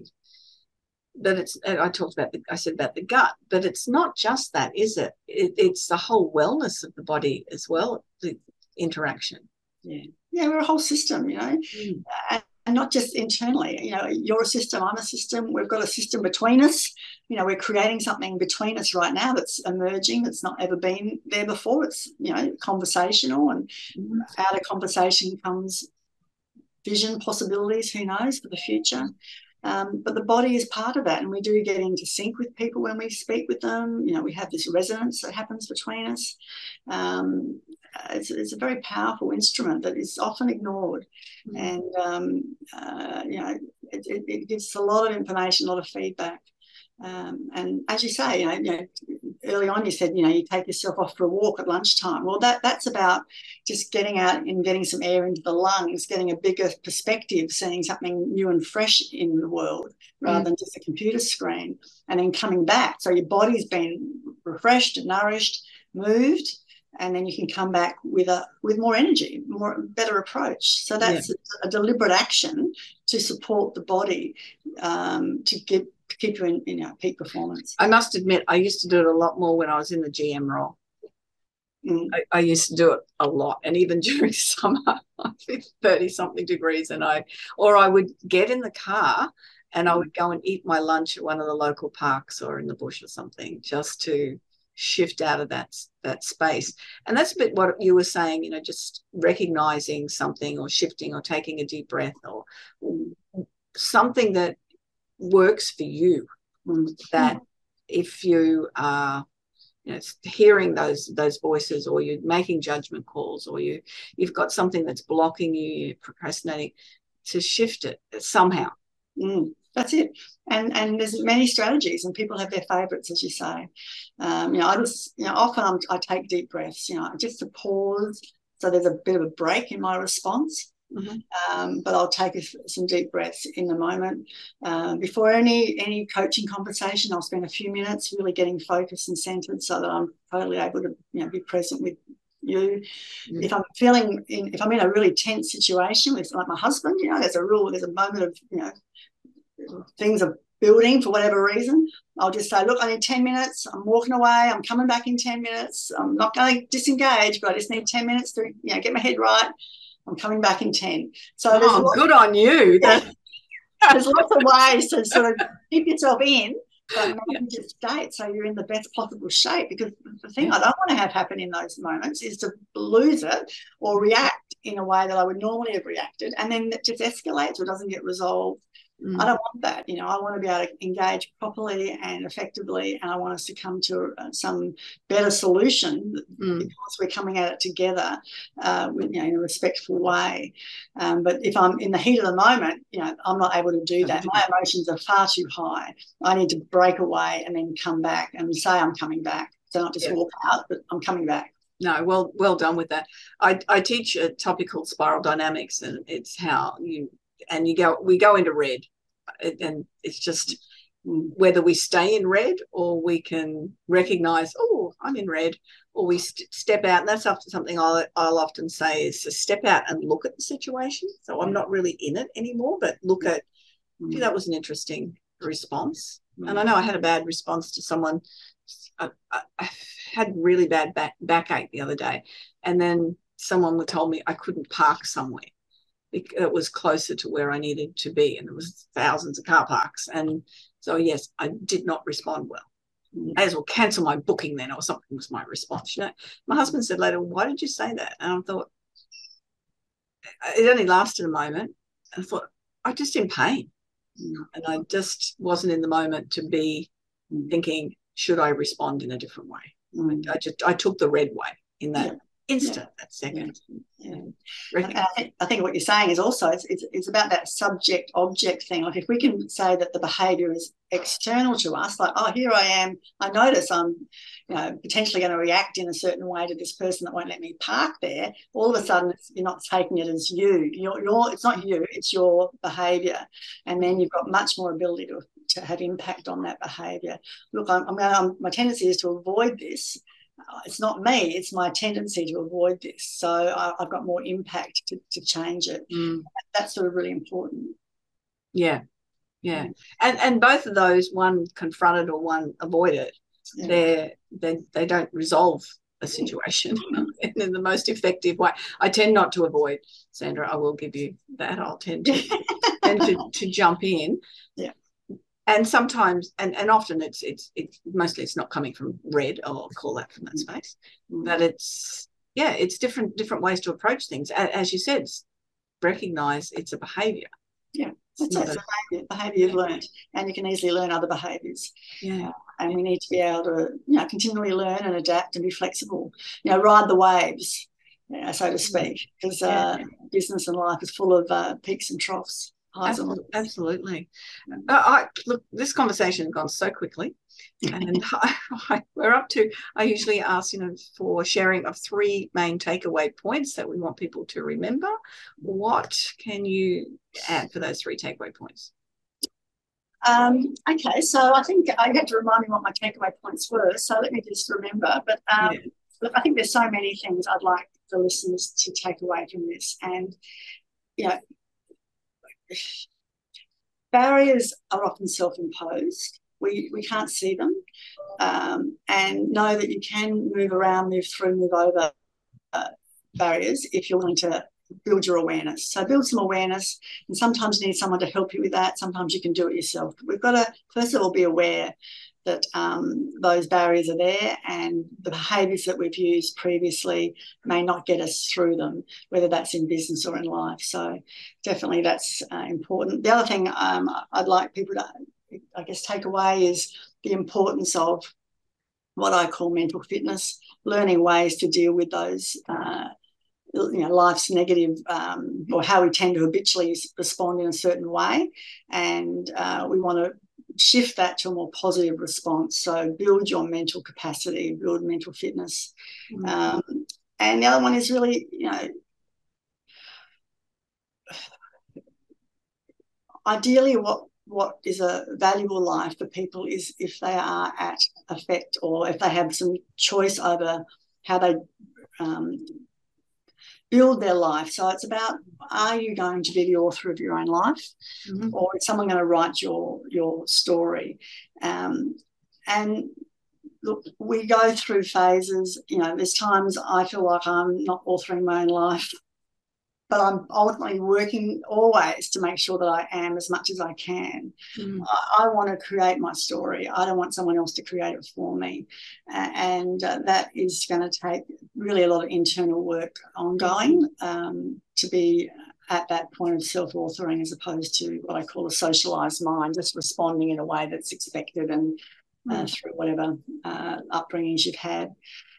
but it's, I talked about, the, I said about the gut, but it's not just that, is it? it? It's the whole wellness of the body as well, the interaction. Yeah, yeah, we're a whole system, you know, mm. and, and not just internally. You know, you're a system, I'm a system. We've got a system between us. You know, we're creating something between us right now that's emerging, that's not ever been there before. It's, you know, conversational, and mm. out of conversation comes vision, possibilities, who knows, for the future. Um, but the body is part of that, and we do get into sync with people when we speak with them. You know, we have this resonance that happens between us. Um, it's, it's a very powerful instrument that is often ignored, mm. and um, uh, you know, it, it, it gives a lot of information, a lot of feedback. Um, and as you say, you know, you know, early on you said, you know, you take yourself off for a walk at lunchtime. Well, that that's about just getting out and getting some air into the lungs, getting a bigger perspective, seeing something new and fresh in the world rather mm. than just a computer screen, and then coming back. So your body's been refreshed, nourished, moved, and then you can come back with a with more energy, more better approach. So that's yeah. a, a deliberate action to support the body um, to get keep you in, in you know, peak performance. I must admit, I used to do it a lot more when I was in the G M role. Mm. I, I used to do it a lot, and even during summer, thirty something degrees, and I or I would get in the car and I would go and eat my lunch at one of the local parks or in the bush or something, just to shift out of that that space. And that's a bit what you were saying, you know, just recognizing something or shifting or taking a deep breath or something that works for you. That if you are, you know, hearing those those voices, or you're making judgment calls, or you you've got something that's blocking you, you're procrastinating, to shift it somehow. Mm. That's it. And and there's many strategies, and people have their favourites, as you say. Um, you know, I just, you know, often I'm, I take deep breaths, you know, just to pause. So there's a bit of a break in my response. Mm-hmm. Um, but I'll take a, some deep breaths in the moment. Um, before any any coaching conversation, I'll spend a few minutes really getting focused and centred so that I'm totally able to, you know, be present with you. Mm-hmm. If I'm feeling, in, if I'm in a really tense situation with like my husband, you know, there's a real, there's a moment of, you know, things are building for whatever reason, I'll just say, look, I need ten minutes. I'm walking away. I'm coming back in ten minutes. I'm not going to disengage, but I just need ten minutes to, you know, get my head right. I'm coming back in ten. So oh, there's good on you. Yeah, there's lots of ways to sort of keep yourself in, but manage your state so you're in the best possible shape. Because the thing I don't want to have happen in those moments is to lose it or react in a way that I would normally have reacted, and then it just escalates or doesn't get resolved. Mm. I don't want that. You know, I want to be able to engage properly and effectively, and I want us to come to some better solution mm. because we're coming at it together, uh, with, you know, in a respectful way. Um, but if I'm in the heat of the moment, you know, I'm not able to do that. My emotions are far too high. I need to break away and then come back and say I'm coming back. So not just yeah. walk out, but I'm coming back. No, well, well done with that. I, I teach a topic called spiral dynamics, and it's how you and you go. We go into red, and it's just whether we stay in red or we can recognise, oh, I'm in red, or we st- step out. And that's often something I'll, I'll often say is to step out and look at the situation. So I'm not really in it anymore, but look at. Mm. Gee, that was an interesting response, mm. and I know I had a bad response to someone. I, I, I had really bad back backache the other day, and then someone told me I couldn't park somewhere. It was closer to where I needed to be, and there was thousands of car parks. And so, yes, I did not respond well. I as well cancel my booking then, or something was my response. You know, my husband said later, "Why did you say that?" And I thought it only lasted a moment. And I thought I'm just in pain, and I just wasn't in the moment to be thinking, should I respond in a different way? Mm. I just I took the red way in that yeah. instant, yeah. that second. Yeah. Yeah. I, think, I think what you're saying is also it's, it's, it's about that subject-object thing. Like if we can say that the behaviour is external to us, like, oh, here I am, I notice I'm, you know, potentially going to react in a certain way to this person that won't let me park there. All of a sudden, it's, you're not taking it as you. You're, you're, it's not you, it's your behaviour. And then you've got much more ability to, to have impact on that behaviour. Look, I'm, I'm, I'm, my tendency is to avoid this. It's not me, it's my tendency to avoid this. So I, I've got more impact to, to change it. Mm. That's sort of really important. Yeah, yeah. Mm. And and both of those, one confronted or one avoided, yeah. they're, they they don't resolve a situation in the most effective way. I tend not to avoid, Sandra, I will give you that. I'll tend to, tend to, to jump in. Yeah. And sometimes, and, and often it's it's it's mostly it's not coming from red, or I'll call that from that space, mm-hmm. but it's yeah, it's different different ways to approach things. As you said, recognise it's a behaviour. Yeah, it's a behaviour, behaviour you've learned, and you can easily learn other behaviours. Yeah, uh, and we need to be able to, you know, continually learn and adapt and be flexible. You know, ride the waves, you know, so to speak, because uh, yeah. business and life is full of uh, peaks and troughs. Absolutely. Absolutely. Uh, I, look, this conversation has gone so quickly, and I, I, we're up to, I usually ask, you know, for sharing of three main takeaway points that we want people to remember. What can you add for those three takeaway points? Um, okay, so I think I had to remind me what my takeaway points were, so let me just remember. But um, yeah. look, I think there's so many things I'd like the listeners to take away from this. And, you know, barriers are often self-imposed. We, we can't see them. Um, and know that you can move around, move through, move over uh, barriers if you're willing to build your awareness. So build some awareness, and sometimes you need someone to help you with that. Sometimes you can do it yourself. But we've got to, first of all, be aware that um, those barriers are there, and the behaviours that we've used previously may not get us through them, whether that's in business or in life. So definitely that's uh, important. The other thing um, I'd like people to, I guess, take away is the importance of what I call mental fitness, learning ways to deal with those uh, you know, life's negative um, or how we tend to habitually respond in a certain way. And uh, we want to shift that to a more positive response. So build your mental capacity, build mental fitness. Mm-hmm. Um, and the other one is really, you know, ideally what what is a valuable life for people is if they are at effect, or if they have some choice over how they um, build their life. So it's about, are you going to be the author of your own life, mm-hmm. or is someone going to write your your story? Um, and look, we go through phases. You know, there's times I feel like I'm not authoring my own life, but I'm ultimately working always to make sure that I am as much as I can. Mm. I, I want to create my story. I don't want someone else to create it for me. Uh, and uh, that is going to take really a lot of internal work ongoing um, to be at that point of self-authoring, as opposed to what I call a socialised mind, just responding in a way that's expected and uh, mm. through whatever uh, upbringings you've had.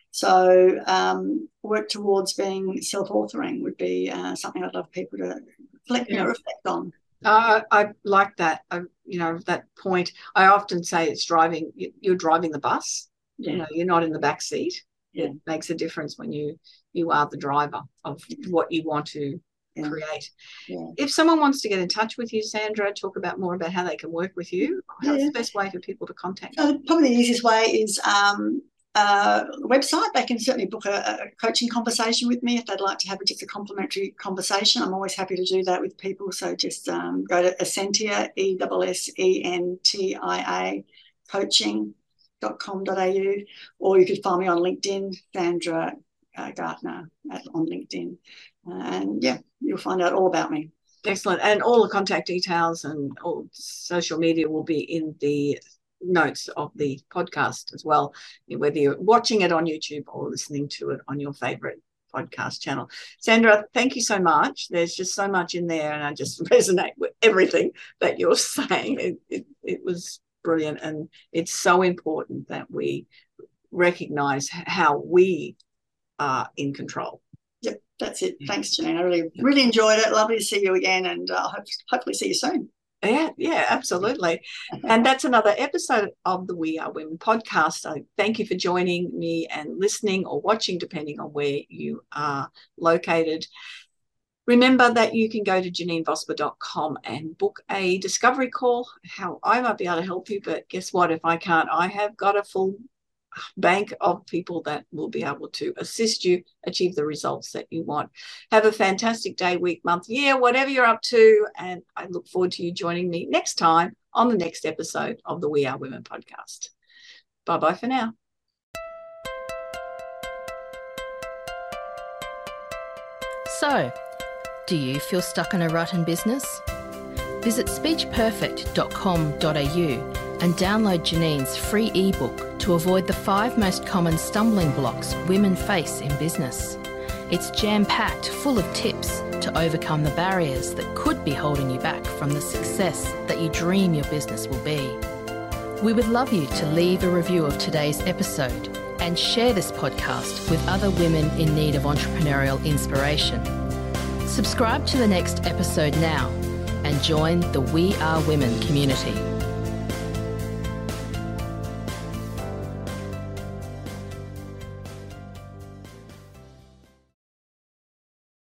So um, work towards being self-authoring would be uh, something I'd love people to reflect, yeah. you know, reflect on. Uh, I like that. I, you know, that point. I often say it's driving. You're driving the bus. Yeah. You know, you're not in the back seat. Yeah. It makes a difference when you you are the driver of what you want to yeah. create. Yeah. If someone wants to get in touch with you, Sandra, talk about more about how they can work with you. How's yeah. the best way for people to contact you? Uh, probably the easiest way is. Um, Uh, website. They can certainly book a, a coaching conversation with me if they'd like to have just a complimentary conversation. I'm always happy to do that with people. So just um, go to Essentia, E S S E N T I A, coaching dot com dot a u, or you could find me on LinkedIn, Sandra uh, Gartner at, on LinkedIn. Uh, and yeah, you'll find out all about me. Excellent. And all the contact details and all social media will be in the notes of the podcast as well, whether you're watching it on YouTube or listening to it on your favorite podcast channel. Sandra, thank you so much. There's just so much in there, and I just resonate with everything that you're saying. It, it, it was brilliant, and it's so important that we recognize how we are in control. Yep, that's it. Thanks, Janine. I really, really enjoyed it. Lovely to see you again, and uh, hope, hopefully see you soon. Yeah, yeah, absolutely. And that's another episode of the We Are Women podcast. So thank you for joining me and listening or watching, depending on where you are located. Remember that you can go to janine vosper dot com and book a discovery call. How I might be able to help you, but guess what? If I can't, I have got a full bank of people that will be able to assist you achieve the results that you want. Have a fantastic day, week, month, year, whatever you're up to, and I look forward to you joining me next time on the next episode of the We Are Women podcast. Bye-bye for now. So, do you feel stuck in a rut in business? Visit speech perfect dot com dot a u and download Janine's free ebook to avoid the five most common stumbling blocks women face in business. It's jam-packed full of tips to overcome the barriers that could be holding you back from the success that you dream your business will be. We would love you to leave a review of today's episode and share this podcast with other women in need of entrepreneurial inspiration. Subscribe to the next episode now and join the We Are Women community.